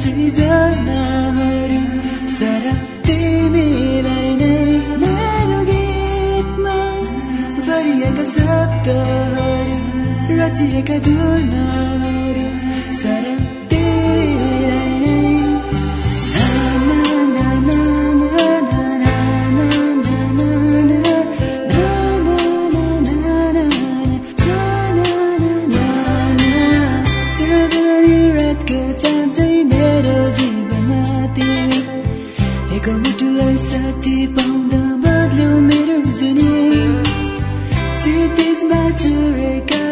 सृजनाहरू सारा तिमीलाई नै मेरो गीतमा भरिएका शब्दहरू रचिएका धुनहरू सारा तिमीलाई नै साथी पाउँदा बदल्यो मेरो जुनी चितिसबाट रेका